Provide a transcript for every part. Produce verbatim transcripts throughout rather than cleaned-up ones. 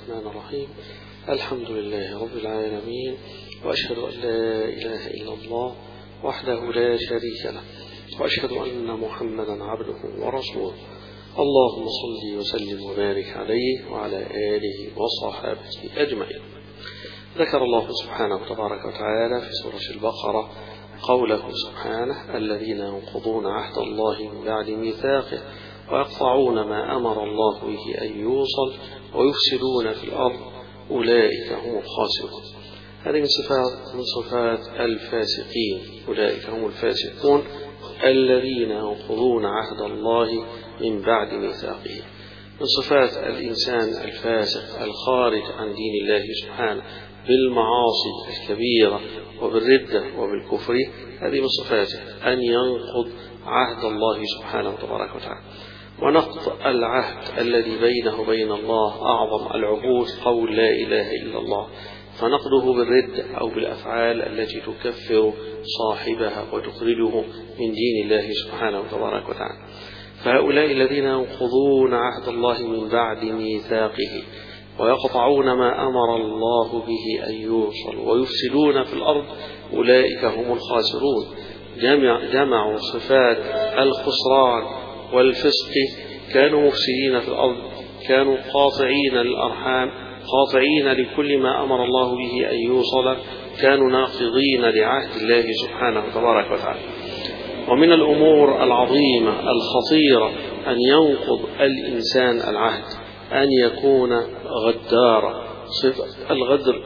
الرحمن الرحيم. الحمد لله رب العالمين، وأشهد أن لا إله إلا الله وحده لا شريك له، وأشهد أن محمدا عبده ورسوله. اللهم صل وسلم وبارك عليه وعلى آله وصحابته أجمعين. ذكر الله سبحانه تبارك وتعالى في سورة البقرة قوله سبحانه: الذين ينقضون عهد الله من بعد ميثاقه ويقطعون ما أمر الله به أن يوصل ويفسدون في الأرض أولئك هم الخاسرون. هذه من صفات من صفات الفاسقين، أولئك هم الفاسقون الذين ينقضون عهد الله من بعد ميثاقه. من صفات الإنسان الفاسق الخارج عن دين الله سبحانه بالمعاصي الكبيرة وبالردة وبالكفر، هذه من صفاته أن ينقض عهد الله سبحانه وتبارك وتعالى. ونقض العهد الذي بينه وبين الله أعظم العهود قول لا إله إلا الله، فنقضه بالردة أو بالأفعال التي تكفر صاحبها وتخرجه من دين الله سبحانه وتبارك وتعالى. فهؤلاء الذين ينقضون عهد الله من بعد ميثاقه ويقطعون ما أمر الله به أن يوصل ويفسدون في الأرض أولئك هم الخاسرون. جمع جمعوا صفات الخسران والفسق، كانوا مفسدين في الأرض، كانوا قاطعين للأرحام، قاطعين لكل ما أمر الله به أن يوصل، كانوا ناقضين لعهد الله سبحانه وتبارك وتعالى. ومن الأمور العظيمة الخطيرة أن ينقض الإنسان العهد، أن يكون غدارا. صفة الغدر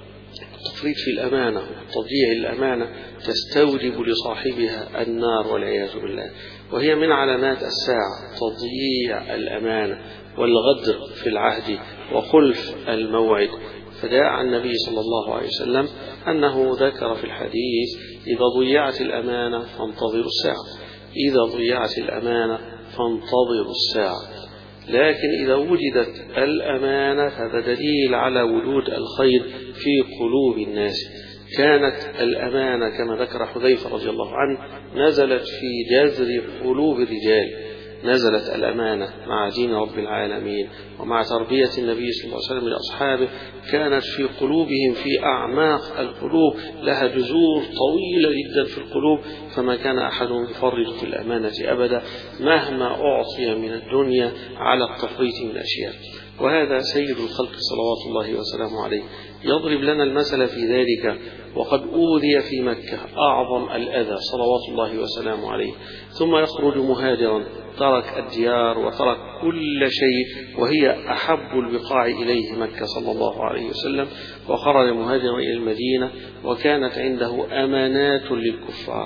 التفريط في الأمانة وتضييع الأمانة تستوجب لصاحبها النار والعياذ بالله، وهي من علامات الساعة تضييع الأمانة والغدر في العهد وخلف الموعد. فجاء عن النبي صلى الله عليه وسلم أنه ذكر في الحديث: إذا ضيعت الأمانة فانتظروا الساعة، إذا ضيعت الأمانة فانتظروا الساعة. لكن إذا وجدت الأمانة هذا دليل على وجود الخير في قلوب الناس. كانت الأمانة كما ذكر حذيفة رضي الله عنه نزلت في جذر قلوب الرجال، نزلت الأمانة مع دين رب العالمين ومع تربية النبي صلى الله عليه وسلم لأصحابه، كانت في قلوبهم في أعماق القلوب لها جذور طويلة جدا في القلوب، فما كان أحدهم يفرط في الأمانة أبدا مهما أعطي من الدنيا على التفريط من أشياء. وهذا سيد الخلق صلوات الله وسلامه عليه يضرب لنا المثل في ذلك، وقد أوذي في مكة أعظم الأذى صلوات الله وسلامه عليه، ثم يخرج مهاجرا، ترك الديار وترك كل شيء وهي أحب البقاع إليه مكة صلى الله عليه وسلم، وخرج مهاجرا إلى المدينة، وكانت عنده أمانات للكفار،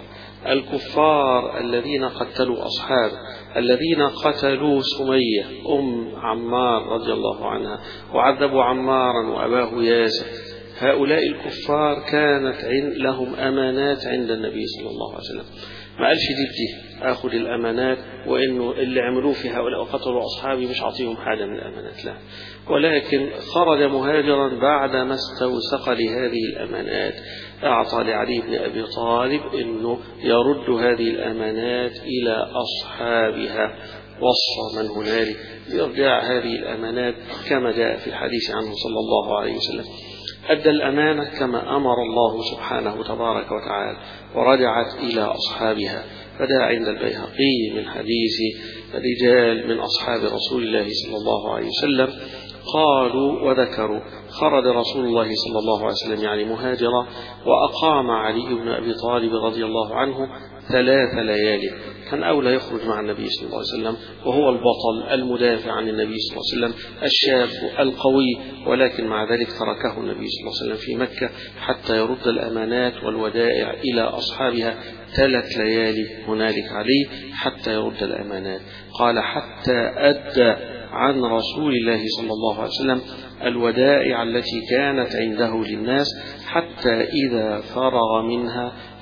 الكفار الذين قتلوا أصحابه، الذين قتلوا سمية أم عمار رضي الله عنها وعذبوا عمارا وأباه ياسر. هؤلاء الكفار كانت لهم أمانات عند النبي صلى الله عليه وسلم. ما قالش دي بدي أخذ الأمانات، وإنه اللي عملوه في هؤلاء وقتلوا أصحابي مش أعطيهم حاجة من الأمانات، لا، ولكن خرج مهاجرا بعدما استوثق لهذه الأمانات. أعطى لعلي بن أبي طالب أنه يرد هذه الأمانات إلى أصحابها، وصى من هنالك بإرجاع هذه الأمانات كما جاء في الحديث عنه صلى الله عليه وسلم. أدى الأمانة كما أمر الله سبحانه تبارك وتعالى ورجعت إلى أصحابها. فدا عند البيهقي من حديث رجال من أصحاب رسول الله صلى الله عليه وسلم قالوا وذكروا: خرج رسول الله صلى الله عليه وسلم يعني مهاجرا، وأقام علي بن أبي طالب رضي الله عنه ثلاث ليالي. كان أولى يخرج مع النبي صلى الله عليه وسلم، وهو البطل المدافع عن النبي صلى الله عليه وسلم الشاب القوي، ولكن مع ذلك تركه النبي صلى الله عليه وسلم في مكة حتى يرد الأمانات والودائع إلى أصحابها. ثلاث ليالي هنالك عليه حتى يرد الأمانات. قال: حتى أدى عن رسول الله صلى الله عليه وسلم الودائع التي كانت عنده للناس، حتى إذا فرغ منها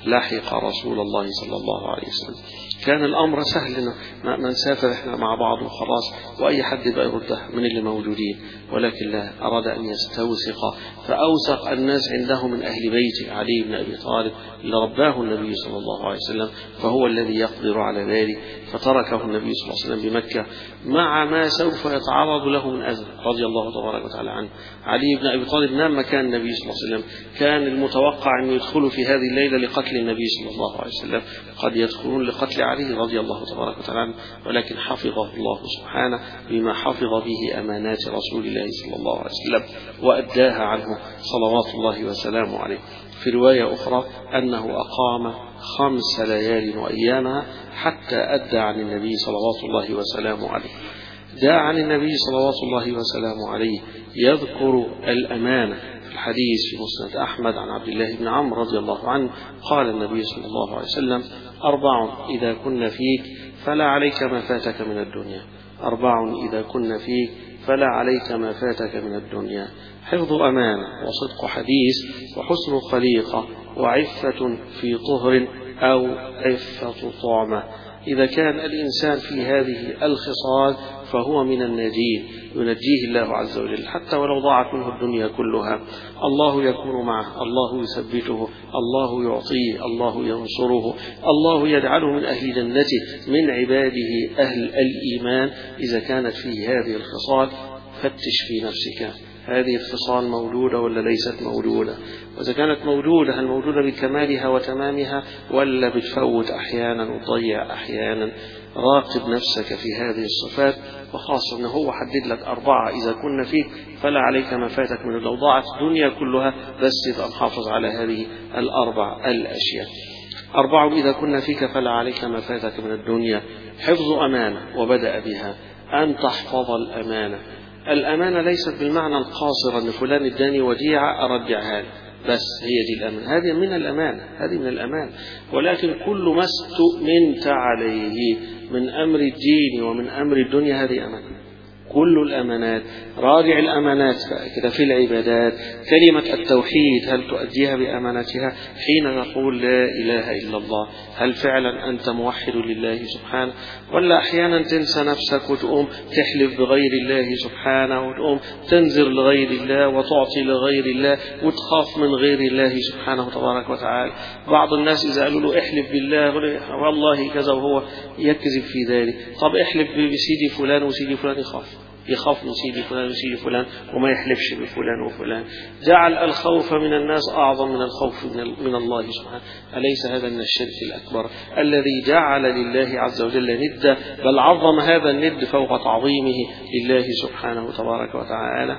لحق رسول الله صلى الله عليه وسلم. كان الأمر سهل، ما نسافر إحنا مع بعض وخلاص وأي حد بقى يرده من اللي موجودين، ولكن لا، أراد أن يستوثق، فأوثق الناس عنده من أهل بيته علي بن أبي طالب اللي رباه النبي صلى الله عليه وسلم، فهو الذي يقدر على ذلك، فتركه النبي صلى الله عليه وسلم بمكة مع ما سوف يتعرض له من أذى رضي الله تبارك وتعالى عنه. علي بن أبي طالب نام مكان النبي صلى الله عليه وسلم، كان المتوقع أن يدخلوا في هذه الليلة لقتل النبي صلى الله عليه وسلم، قد يدخلون لقتل علي رضي الله تبارك وتعالى عنه، ولكن حفظه الله سبحانه بما حفظ به أمانات رسول الله صلى الله عليه وسلم وأداها عنه صلوات الله وسلامه عليه. في رواية أخرى أنه أقام خمس ليال وأيامها حتى أدى عن النبي صلوات الله وسلامه عليه. جاء عن النبي صلوات الله وسلامه عليه يذكر الأمانة في الحديث في مسند أحمد عن عبد الله بن عمرو رضي الله عنه قال النبي صلى الله عليه وسلم: أربع إذا كن فيك فلا عليك ما فاتك من الدنيا. أربع إذا كن فيك فلا عليك ما فاتك من الدنيا: حفظ أمانة، وصدق حديث، وحسن خليقة، وعفة في طهر أو عفة طعمة. إذا كان الإنسان في هذه الخصال فهو من الناجين، ينجيه الله عز وجل، حتى ولو ضاعت منه الدنيا كلها الله يكون معه، الله يثبته، الله يعطيه، الله ينصره، الله يجعله من أهل جنته من عباده أهل الإيمان إذا كانت فيه هذه الخصال. فتش في نفسك، هذه الخصال موجودة ولا ليست موجودة؟ وإذا كانت موجودة هل موجودة بكمالها وتمامها ولا بتفوت أحيانا وتضيع أحيانا؟ راقب نفسك في هذه الصفات، وخاصة أنه هو حدد لك أربعة إذا كنا فيك فلا عليك ما فاتك من لو ضاعت الدنيا كلها، بس يبقى محافظ على هذه الأربع الأشياء. أربع إذا كنا فيك فلا عليك ما فاتك من الدنيا: حفظ أمانة، وبدأ بها أن تحفظ الأمانة. الأمانة ليست بالمعنى القاصر أن فلان اداني وديعة أرجعها له، بس هي دي الأمانة، هذه من الأمانة، هذه من الأمانة. ولكن كل ما استؤمنت عليه من أمر الدين ومن أمر الدنيا هذه أمانة. كل الأمانات، راجع الأمانات كده في العبادات. كلمة التوحيد هل تؤديها بأمانتها؟ حين نقول لا إله إلا الله هل فعلا أنت موحد لله سبحانه؟ ولا أحيانا تنسى نفسك وتقوم تحلف بغير الله سبحانه، وتقوم تنذر لغير الله وتعطي لغير الله وتخاف من غير الله سبحانه تبارك وتعالى. بعض الناس إذا قالوا له احلف بالله والله كذا وهو يكذب في ذلك. طب احلف بسيدي فلان وسيدي فلان، يخاف يخاف من سيدي فلان وسيدي فلان وما يحلفش بفلان وفلان. جعل الخوف من الناس أعظم من الخوف من الله سبحانه. أليس هذا من الشرك الأكبر الذي جعل لله عز وجل ندا، بل عظم هذا الند فوق تعظيمه لله سبحانه تبارك وتعالى.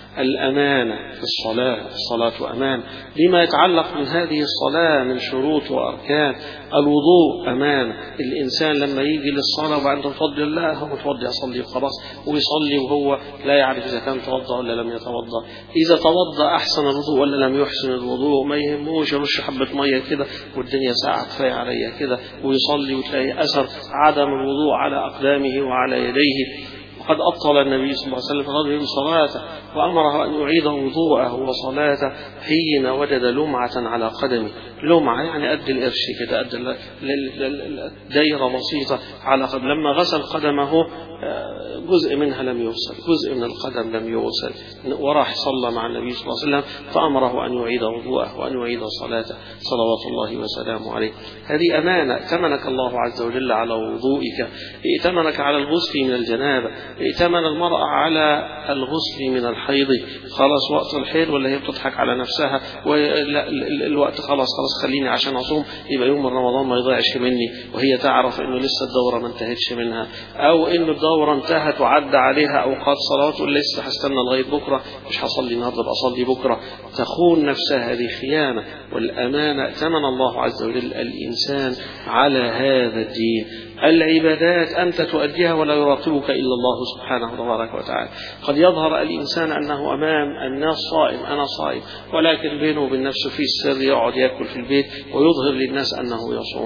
الأمانة في الصلاة، الصلاة أمان، لما يتعلق من هذه الصلاة من شروط وأركان. الوضوء أمانة، الإنسان لما يجي للصلاة وبعد تفضل الله هو متوضع يصلي وخلاص، ويصلي وهو لا يعرف إذا كان توضأ ولا لم يتوضأ، إذا توضأ أحسن الوضوء ولا لم يحسن الوضوء، ما يهموش يرش حبة مية كده والدنيا ساعة كفاية عليها كده، ويصلي وتلاقي أثر عدم الوضوء على أقدامه وعلى يديه. وقد أبطل النبي صلى الله عليه وسلم رجل صلاته وأمره أن يعيد وضوءه وصلاته حين وجد لمعة على قدمه. لمعة يعني قد القرش كده، قد دايرة بسيطة على قدم. لما غسل قدمه جزء منها لم يغسل، جزء من القدم لم يغسل، وراح صلى مع النبي صلى الله عليه وسلم فأمره أن يعيد وضوءه وأن يعيد صلاته صلوات الله وسلامه عليه. هذه أمانة ائتمنك الله عز وجل على وضوئك، ائتمنك على الغسل من الجنابة، ائتمن المرأة على الغسل من الحيض. خلاص وقت الحيض ولا هي بتضحك على نفسها والوقت خلاص خلاص خليني عشان أصوم يبقى يوم من رمضان ما يضيعش مني، وهي تعرف إنه لسه الدورة ما انتهتش منها، أو إنه الدورة انتهت وعدى عليها أوقات صلاة ولسه هستنى لغاية بكرة مش هصلي النهارده بأصلي بكرة. تخون نفسها، هذه خيانة. والأمانة ائتمن الله عز وجل الإنسان على هذا الدين. العبادات أنت تؤديها ولا يراقبك إلا الله سبحانه تبارك وتعالى. قد يظهر الإنسان أنه أمام الناس صائم، أنا صائم، ولكن بينه وبين نفسه في السر يقعد يأكل في البيت ويظهر للناس أنه يصوم.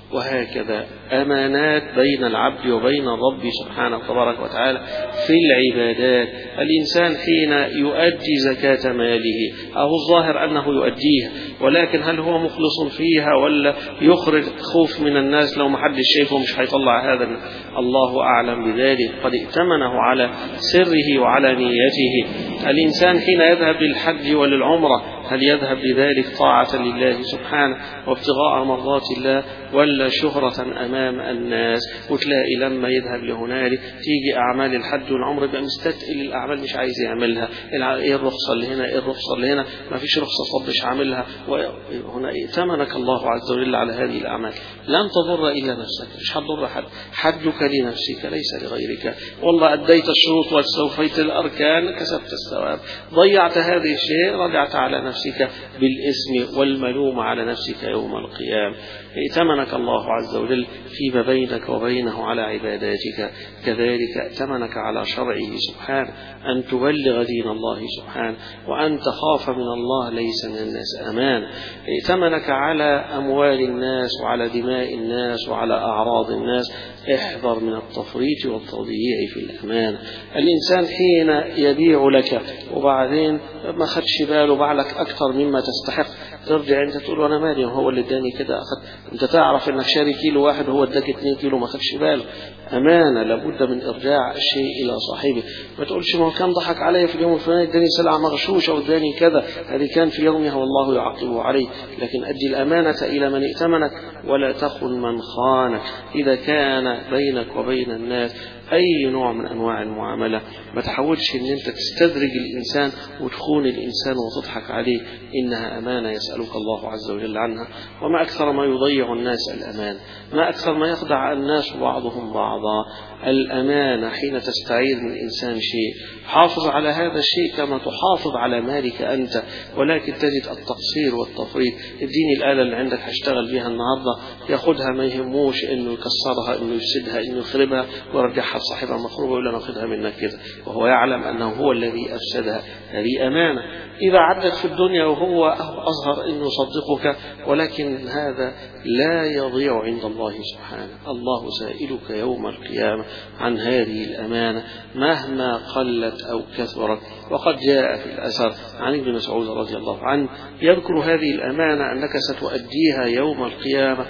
وهكذا أمانات بين العبد وبين الرب سبحانه تبارك وتعالى في العبادات. الإنسان حين يؤدي زكاة ماله أو الظاهر أنه يؤديها، ولكن هل هو مخلص فيها ولا يخرج خوف من الناس لو ما حد شايفه مش هيطلع هذا؟ الله أعلم بذلك، قد ائتمنه على سره وعلى نيته. الإنسان حين يذهب للحج وللعمرة هل يذهب لذلك طاعة لله سبحانه وابتغاء مرضات الله ولا شهرة أمام الناس؟ وتلاقي لما يذهب لهنالك تيجي أعمال الحج والعمرة يبقى مستثقل الأعمال مش عايز يعملها. إيه الرخصة اللي هنا؟ إيه الرخصة اللي هنا؟ ما فيش رخصة صب مش عاملها. وهنا ائتمنك الله عز وجل على هذه الأعمال، لن تضر إلا نفسك، مش هتضر حد، حجك لنفسك ليس لغيرك. والله أديت الشروط واستوفيت الأركان كسبت الثواب، ضيعت هذه الشيء رجعت على نفسك بالإثم والملوم على نفسك يوم القيامة. ائتمنك الله عز وجل فيما بينك وبينه على عباداتك، كذلك ائتمنك على شرعه سبحانه أن تبلغ دين الله سبحانه وأن تخاف من الله ليس من الناس أمان. ائتمنك على أموال الناس وعلى دماء الناس وعلى أعراض الناس، احذر من التفريط والتضييع في الأمان. الإنسان حين يبيع لك وبعدين ما خدش باله باع لك أكثر مما تستحق، ترجع أنت تقول أنا مالي هو اللي اداني كده أخذ. أنت تعرف أنك شاري كيلو واحد وهو اداك اتنين كيلو ما خدش باله. أمانة لابد من إرجاع الشيء إلى صاحبه. ما تقولش ما هو كان ضحك علي في اليوم الفلاني اداني سلعة مغشوشة واداني كذا، هذه كان في يومها والله يعاقبه عليه. لكن أدي الأمانة إلى من ائتمنك ولا تخن من خانك. إذا كان بينك وبين الناس أي نوع من أنواع المعاملة ما تحاولش أن أنت تستدرج الإنسان وتخون الإنسان وتضحك عليه، إنها أمانة يسألك الله عز وجل عنها. وما أكثر ما يضيع الناس الأمان، ما أكثر ما يخدع الناس بعضهم بعضا. الأمانة حين تستعير من الإنسان شيء حافظ على هذا الشيء كما تحافظ على مالك أنت، ولكن تجد التقصير والتفريط. اديني الآلة اللي عندك هشتغل بها النهاردة، ياخدها ما يهموش إنه يكسرها إنه يفسدها إنه يخربها ويرجعها لصاحبها مخروبة ولا ناخدها منك كده، وهو يعلم أنه هو الذي أفسدها. هذه أمانة. إذا عدت في الدنيا وهو أظهر إنه صدقك، ولكن هذا لا يضيع عند الله سبحانه. الله سائلك يوم القيامة عن هذه الأمانة مهما قلت أو كثرت. وقد جاء في الأثر عن ابن مسعود رضي الله عنه يذكر هذه الأمانة أنك ستؤديها يوم القيامة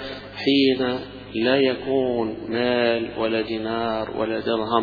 حين لا يكون مال ولا دينار ولا درهم،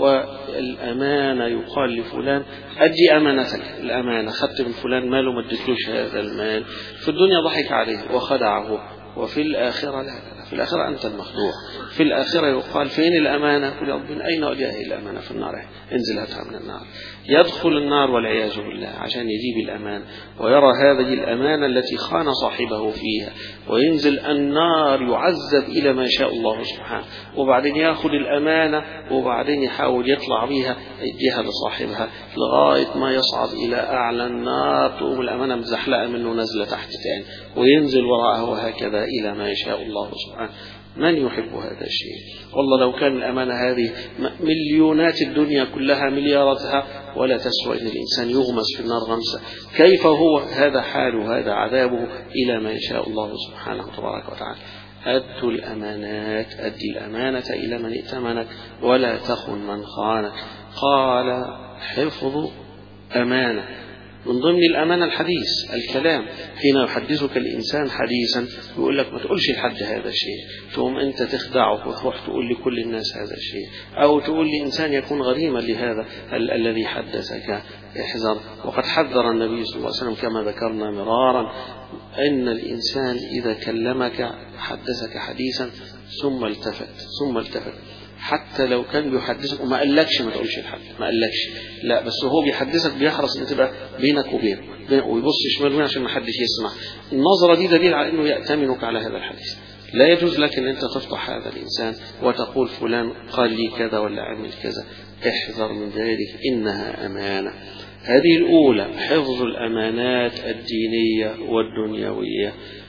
والأمانة يقال لفلان أدي أمانتك. الأمانة خدت من فلان ماله ما اديتلوش هذا المال، في الدنيا ضحك عليه وخدعه، وفي الآخرة لا لا في الآخرة أنت المخدوع. في الآخرة يقال فين الأمانة؟ من أين أجاه الأمانة؟ في النار، انزل هاتها من النار. يدخل النار والعياذ بالله عشان يجيب الأمانة ويرى هذه الأمانة التي خان صاحبه فيها، وينزل النار يعذب إلى ما شاء الله سبحانه، وبعدين يأخذ الأمانة وبعدين يحاول يطلع بها يديها لصاحبها لغاية ما يصعد إلى أعلى النار، تقوم الأمانة مزحلقة منه نزلة تحت تاني وينزل وراءه وهكذا إلى ما يشاء الله سبحانه. من يحب هذا الشيء؟ والله لو كان الأمانة هذه مليونات الدنيا كلها ملياراتها ولا تسوى إن الإنسان يغمس في النار غمسة. كيف هو هذا حاله هذا عذابه إلى ما يشاء الله سبحانه تبارك وتعالى. أدوا الأمانات، أدي الأمانة إلى من ائتمنك ولا تخن من خانك. قال حفظ أمانة. من ضمن الأمانة الحديث الكلام، حين يحدثك الإنسان حديثا يقول لك ما تقولش لحد هذا الشيء، تقوم أنت تخدعه وتروح تقول لكل الناس هذا الشيء، أو تقول لإنسان يكون غريما لهذا ال- الذي حدثك. احذر. وقد حذر النبي صلى الله عليه وسلم كما ذكرنا مرارا أن الإنسان إذا كلمك حدثك حديثا ثم التفت ثم التفت حتى لو كان بيحدثك وما قالكش ما تقولش لحد، ما قالكش لا، بس هو بيحدثك بيحرص ان تبقى بينك وبينه ويبص شمال ويمين عشان ما حدش يسمع. النظرة دي دليل على انه يأتمنك على هذا الحديث. لا يجوز لك ان انت تفضح هذا الانسان وتقول فلان قال لي كذا ولا عمل كذا. احذر من ذلك، انها امانة. هذه الاولى حفظ الامانات الدينية والدنيوية.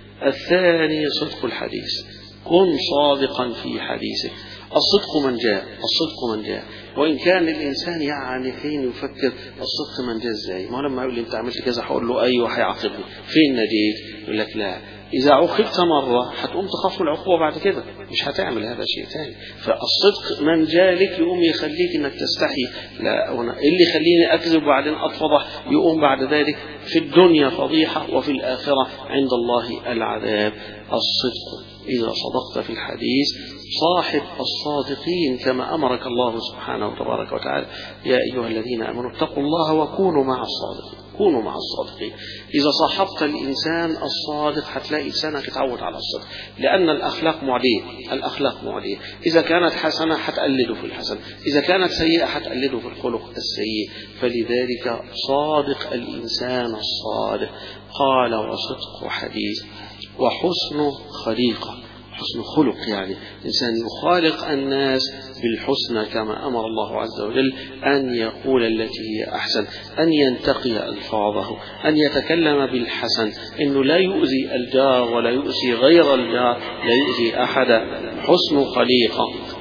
الثاني صدق الحديث. كن صادقا في حديثك. الصدق من جاء، الصدق من جاء. وإن كان الإنسان يعني حين يفكر الصدق من جاء إزاي؟ ما لما يقول لي أنت عملت كذا هقول له أيوه هيعاقبني، فين نجيت؟ يقول لك لا، إذا عوقبت مرة هتقوم تخاف من العقوبة بعد كده، مش هتعمل هذا شيء ثاني. فالصدق من جالك يقوم يخليك إنك تستحي، لا وأنا اللي يخليني أكذب وبعدين أتفضح، يقوم بعد ذلك في الدنيا فضيحة وفي الآخرة عند الله العذاب. الصدق إذا صدقت في الحديث صاحب الصادقين كما أمرك الله سبحانه وتبارك وتعالى: يا أيها الذين آمنوا اتقوا الله وكونوا مع الصادقين. كونوا مع الصادقين. إذا صاحبت الإنسان الصادق هتلاقي لسانك يتعود على الصدق، لأن الأخلاق معدية. الأخلاق معدية، إذا كانت حسنة هتقلده في الحسن، إذا كانت سيئة هتقلده في الخلق السيء. فلذلك صادق الإنسان الصادق. قال: وصدق حديث وحسن خليقة. حسن خلق يعني إنسان يخالق الناس بالحسنى كما أمر الله عز وجل، أن يقول التي هي أحسن، أن ينتقي ألفاظه، أن يتكلم بالحسن، إنه لا يؤذي الجار ولا يؤذي غير الجار، لا يؤذي أحد. حسن خليقة.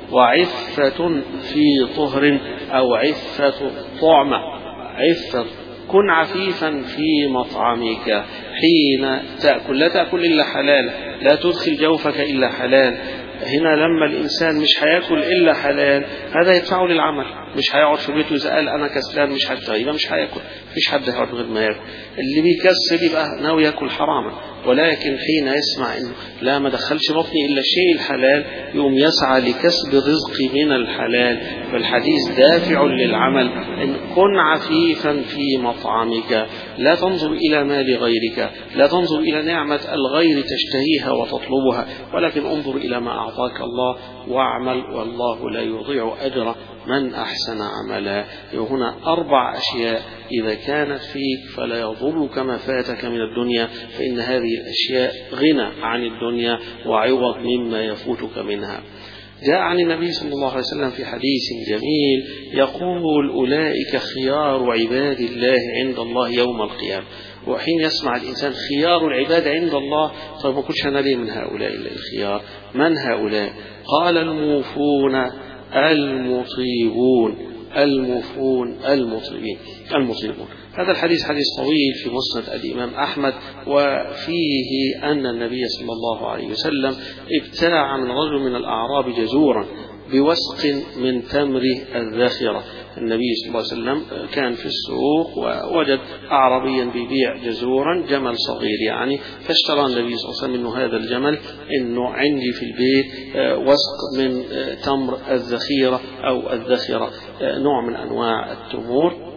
وعفة في طهر أو عفة طعمة. عفة، كن عفيفا في مطعمك حين تأكل، لا تأكل إلا حلال، لا تدخل جوفك إلا حلال. هنا لما الإنسان مش هيأكل إلا حلال هذا يدفعه للعمل، مش هيقعد في بيته إذا قال أنا كسلان مش هشتغل، يبقى مش هيأكل. مفيش حد هيقعد غير ما يأكل. اللي بيكسل يبقى ناوي يأكل حراما، ولكن حين يسمع إنه لا ما دخلش بطني إلا الشيء الحلال يقوم يسعى لكسب الرزق من الحلال. فالحديث دافع للعمل. إن كن عفيفا في مطعمك، لا تنظر إلى مال غيرك، لا تنظر إلى نعمة الغير تشتهيها وتطلبها، ولكن انظر إلى ما أعطاك الله واعمل، والله لا يضيع أجر من أحسن عملا. وهنا أربع أشياء إذا كانت فيك فلا يضرك ما فاتك من الدنيا، فإن هذه الأشياء غنى عن الدنيا وعوض مما يفوتك منها. جاء عن النبي صلى الله عليه وسلم في حديث جميل يقول: أولئك خيار عباد الله عند الله يوم القيامة. وحين يسمع الإنسان خيار العباد عند الله، طيب ما كنتش أنا ليه من هؤلاء الخيار؟ من هؤلاء؟ قال: الموفون المطيبون. الموفون المطيبين المطيبون. هذا الحديث حديث طويل في مسند الإمام أحمد، وفيه أن النبي صلى الله عليه وسلم ابتاع من رجل من الأعراب جزورا بوسق من تمر الذخرة. النبي صلى الله عليه وسلم كان في السوق ووجد أعرابيا بيبيع جزورا، جمل صغير يعني، فاشترى النبي صلى الله عليه وسلم منه هذا الجمل، إنه عندي في البيت وسق من تمر الذخيرة أو الذخرة، نوع من أنواع التمور.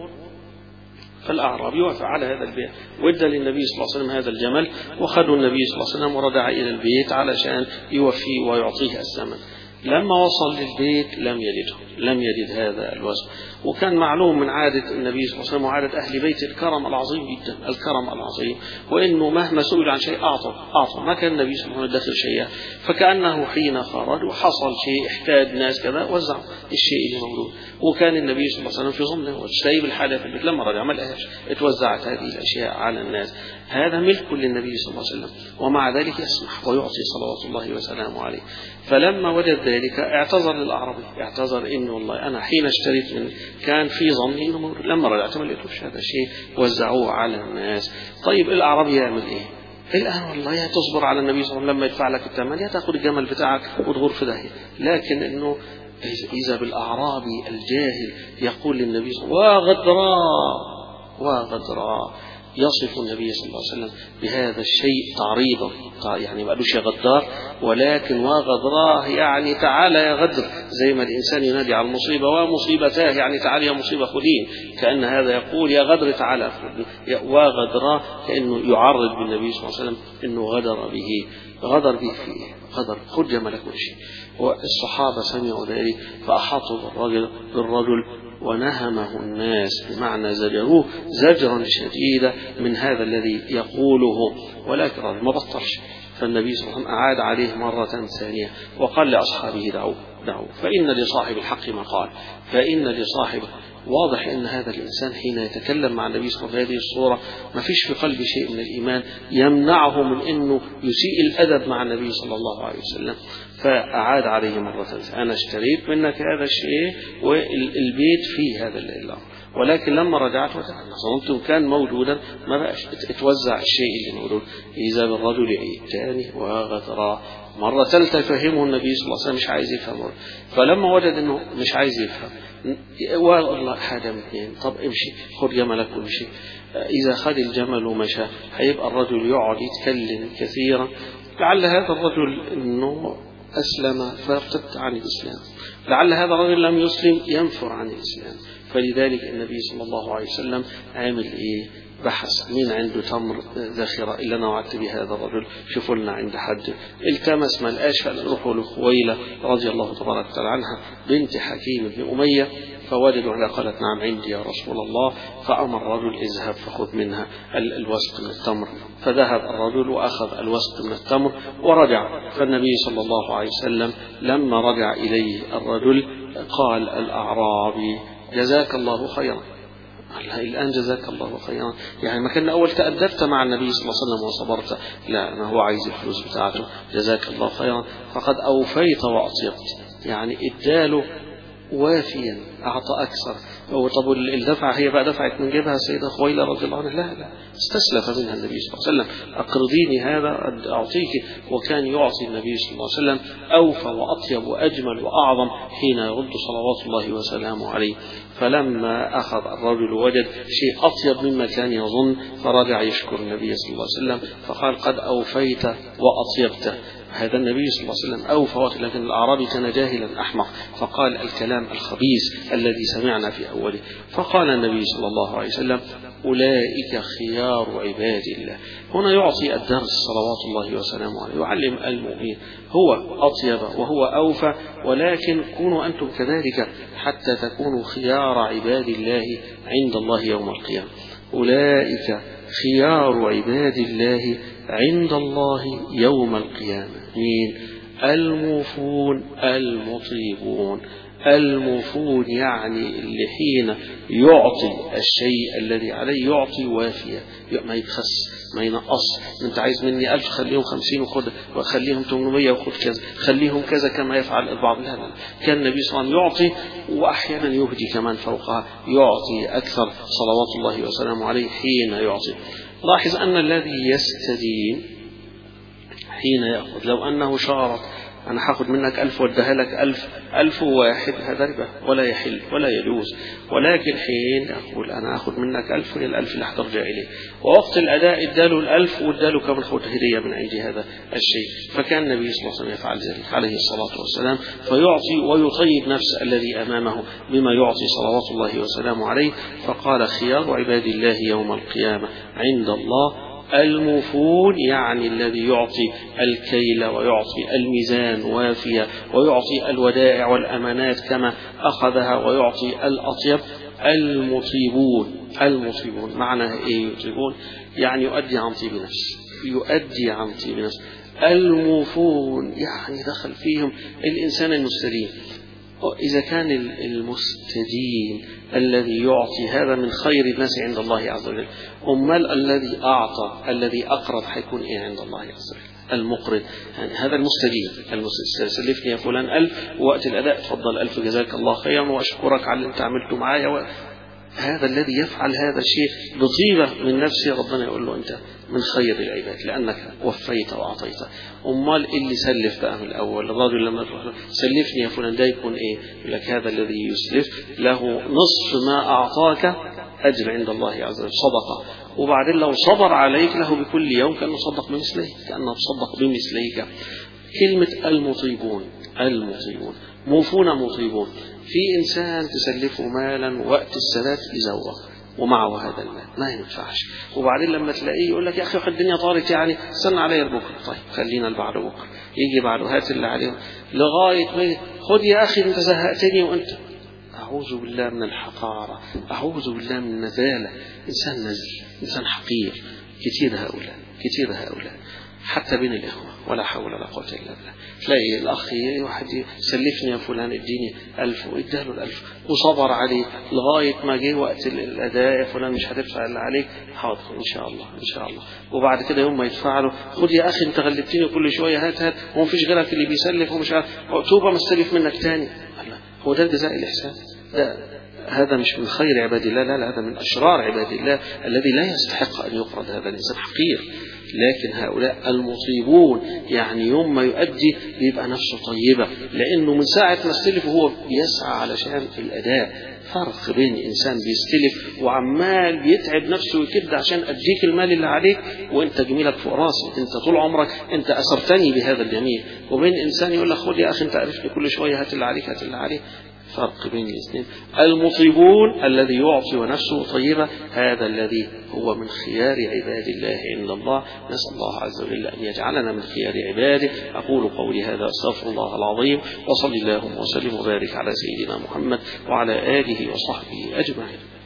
فالأعرابي وافق على هذا البيع، وادى للنبي صلى الله عليه وسلم هذا الجمل، وخذوا النبي صلى الله عليه وسلم ورجع إلى البيت علشان يوفي ويعطيه الثمن. لما وصل للبيت لم يجده، لم يجد هذا الوسق. وكان معلوم من عادة النبي صلى الله عليه وسلم وعادة أهل بيت الكرم العظيم جدا، الكرم العظيم، وإنه مهما سئل عن شيء أعطوا أعطوا ما كان النبي صلى الله عليه وسلم داخل شيئا. فكأنه حين خرج وحصل شيء احتاج ناس كذا وزعوا الشيء اللي موجود، وكان النبي صلى الله عليه وسلم في ضمنه وتشتهي بالحاجة في البيت. لما رجع ما لقاهاش، اتوزعت هذه الأشياء على الناس. هذا ملك للنبي صلى الله عليه وسلم، ومع ذلك يسمح ويعطي صلوات الله وسلامه عليه. فلما وجد ذلك اعتذر للأعرابي، اعتذر إنه والله أنا حين اشتريت من كان في ظني إنه موجود، لما رجعت ما لقيتوش هذا الشيء، وزعوه على الناس. طيب الأعرابي يعمل إيه؟ الآن والله يا تصبر على النبي صلى الله عليه وسلم لما يدفع لك الثمن، يا تأخذ الجمل بتاعك وتغور في داهية. لكن إنه إذا بالأعرابي الجاهل يقول للنبي صلى الله عليه وسلم: وغدراء وغدراء. يصف النبي صلى الله عليه وسلم بهذا الشيء تعريضا، يعني ما قالوش يا غدار، ولكن وغدراه يعني تعالى يا غدر، زي ما الإنسان ينادي على المصيبة ومصيبتاه، يعني تعالى يا مصيبة خذين، كأن هذا يقول يا غدر تعالى خذني. وغدراه كأنه يعرض بالنبي صلى الله عليه وسلم إنه غدر به. غدر به في غدر خذ جملك وشي. والصحابة سمعوا ذلك فأحاطوا بالرجل بالرجل ونهمه الناس، بمعنى زجروه زجرا شديدا من هذا الذي يقوله، ولكن ما بطلش. فالنبي صلى الله عليه وسلم أعاد عليه مرة ثانية وقال لأصحابه: دعوا دعوا فإن لصاحب الحق مقال، فإن لصاحب. واضح أن هذا الإنسان حين يتكلم مع النبي صلى الله عليه وسلم بهذه الصورة ما فيش في قلبه شيء من الإيمان يمنعه من أنه يسيء الأدب مع النبي صلى الله عليه وسلم. فأعاد عليه مرة ثانية: أنا اشتريت منك هذا الشيء والبيت فيه هذا الأمر، ولكن لما رجعت ظننت كان موجودا ما بقاش اتوزع الشيء اللي موجود. إذا بالرجل الثاني وغدرا مرة ثالثة فهمه النبي صلى الله عليه وسلم مش عايز يفهم، فلما وجد انه مش عايز يفهم والله حاجة من اثنين، طب امشي خد جملك وامشي. إذا خد الجمل ومشى هيبقى الرجل يقعد يتكلم كثيرا، لعل هذا الرجل انه أسلم فارتد عن الإسلام، لعل هذا الرجل لم يسلم ينفر عن الإسلام. فلذلك النبي صلى الله عليه وسلم عامل إيه؟ بحث مين عنده تمر ذخيرة اللي أنا وعدت بهذا الرجل، شوفوا لنا عند حد، التمس ما لقاش فروحوا لخويلة رضي الله تبارك وتعالى عنها بنت حكيم بن أمية، فوجدوا على قالت نعم عندي يا رسول الله، فأمر الرجل اذهب فخذ منها الوسط من التمر، فذهب الرجل وأخذ الوسط من التمر ورجع. فالنبي صلى الله عليه وسلم لما رجع إليه الرجل قال الأعرابي جزاك الله خيرا. الآن جزاك الله خيرا، يعني ما كان أول تأدبت مع النبي صلى الله عليه وسلم وصبرت، لا ما هو عايز الفلوس بتاعته، جزاك الله خيرا فقد أوفيت وأطيبت، يعني إداله وافيا أعطى أكثر. طب الدفع هي بقى دفعت من جيبها السيدة خويلة رضي الله عنها؟ لا لا، استسلف منها النبي صلى الله عليه وسلم، أقرضيني هذا أعطيك. وكان يعطي النبي صلى الله عليه وسلم أوفى وأطيب وأجمل وأعظم حين يرد صلوات الله وسلامه عليه. فلما أخذ الرجل وجد شيء أطيب مما كان يظن، فرجع يشكر النبي صلى الله عليه وسلم فقال قد أوفيت وأطيبت. هذا النبي صلى الله عليه وسلم أوفى، لكن الأعرابي كان جاهلا أحمق فقال الكلام الخبيث الذي سمعنا في أوله. فقال النبي صلى الله عليه وسلم أولئك خيار عباد الله. هنا يعطي الدرس صلوات الله وسلامه عليه، يعلم المؤمن هو أطيب وهو أوفى، ولكن كونوا أنتم كذلك حتى تكونوا خيار عباد الله عند الله يوم القيامة. أولئك خيار عباد الله عند الله يوم القيامة. مين؟ الموفون المطيبون. الموفون يعني اللي حين يعطي الشيء الذي عليه يعطي وافيا، ما يبخس ما ينقص. انت عايز مني ألف خليهم خمسين وخد، وخليهم ثمانمية وخد كذا، خليهم كذا كما يفعل البعض. لا لا، كان النبي صلى الله عليه وسلم يعطي وأحيانا يهدي كمان فوقها، يعطي أكثر صلوات الله وسلامه عليه حين يعطي. لاحظ أن الذي يستدين حين يأخذ، لو أنه شارط أنا هاخد منك ألف واديها لك ألف ألف واحد، هذا ربا ولا يحل ولا يجوز. ولكن حين أقول أنا أخذ منك ألف وهي الألف اللي هترجع إليه، ووقت الأداء اداله الألف واداله كمان خد هدية من عندي هذا الشيء. فكان النبي صلى الله عليه وسلم يفعل ذلك عليه الصلاة والسلام، فيعطي ويطيب نفس الذي أمامه بما يعطي صلوات الله وسلامه عليه. فقال خيار عباد الله يوم القيامة عند الله الموفون، يعني الذي يعطي الكيل ويعطي الميزان وافية ويعطي الودائع والأمانات كما أخذها ويعطي الأطيب. المطيبون المطيبون معنى إيه يطيبون؟ يعني يؤدي عن طيب نفس، يؤدي عن طيب نفس. الموفون يعني دخل فيهم الإنسان المستدين. إذا كان المستدين الذي يعطي هذا من خير الناس عند الله عز وجل، أمال الذي أعطى الذي أقرض حيكون إيه عند الله عز وجل؟ المقرض يعني هذا المستدين. المستدين سلفني يا فلان ألف ووقت الأداء تفضل ألف جزاك الله خيرا وأشكرك على اللي أنت عملته معايا و... هذا الذي يفعل هذا الشيء بطيبة من نفسه، ربنا يقول له أنت من خير العباد لأنك وفيت وأعطيت. أمال اللي سلف بقى من الأول، الرجل لما سلفني يا فلان ده يكون إيه؟ يقول لك هذا الذي يسلف له نصف ما أعطاك أجر عند الله عز وجل صدقة، وبعدين لو صبر عليك له بكل يوم كأنه صدق بمثليك، كأنه صدق بمثليك. كلمة المطيبون المطيبون موفون مطيبون. في إنسان تسلفه مالا وقت السداد يزوق ومعه هذا المال ما ينفعش، وبعدين لما تلاقيه يقول لك يا أخي الدنيا طارت يعني استنى علي بكرة، طيب خلينا البعد بكرة، يجي بعده هات اللي عليه لغاية ما خد يا أخي أنت زهقتني وأنت. أعوذ بالله من الحقارة، أعوذ بالله من النزالة. إنسان نزل، إنسان حقير. كتير هؤلاء كتير هؤلاء حتى بين الإخوة، ولا حول ولا قوة إلا بالله. تلاقي الأخ واحد سلفني يا فلان اديني ألف واداله الألف وصبر عليه لغاية ما جه وقت الأداء، يا فلان مش هتدفع اللي عليك، حاضر إن شاء الله إن شاء الله. وبعد كده يوم ما يدفع له خد يا أخي أنت غلبتني كل شوية هات هات، وما فيش غيرك اللي بيسلف ومش عارف توبة ما استلف منك تاني. هو ده جزاء الإحسان؟ ده هذا مش من خير عباد الله، لا لا، هذا من أشرار عباد الله الذي لا يستحق أن يقرض، هذا الإنسان حقير. لكن هؤلاء المطيبون يعني يوم ما يؤدي بيبقى نفسه طيبة، لأنه من ساعة ما استلف وهو بيسعى علشان الأداء. فرق بين إنسان بيستلف وعمال بيتعب نفسه ويكد عشان أديك المال اللي عليك وإنت جميلك فوق راسي، أنت طول عمرك أنت أسرتني بهذا الجميل، وبين إنسان يقول لك خد يا أخي أنت عرفني كل شوية هات اللي عليك هات اللي عليك. فرق بين الاثنين. المطيبون الذي يعطي ونفسه طيبة هذا الذي هو من خيار عباد الله عند الله. نسأل الله عز وجل أن يجعلنا من خيار عباده. أقول قولي هذا أستغفر الله العظيم، وصلي اللهم وسلم وبارك على سيدنا محمد وعلى آله وصحبه أجمعين.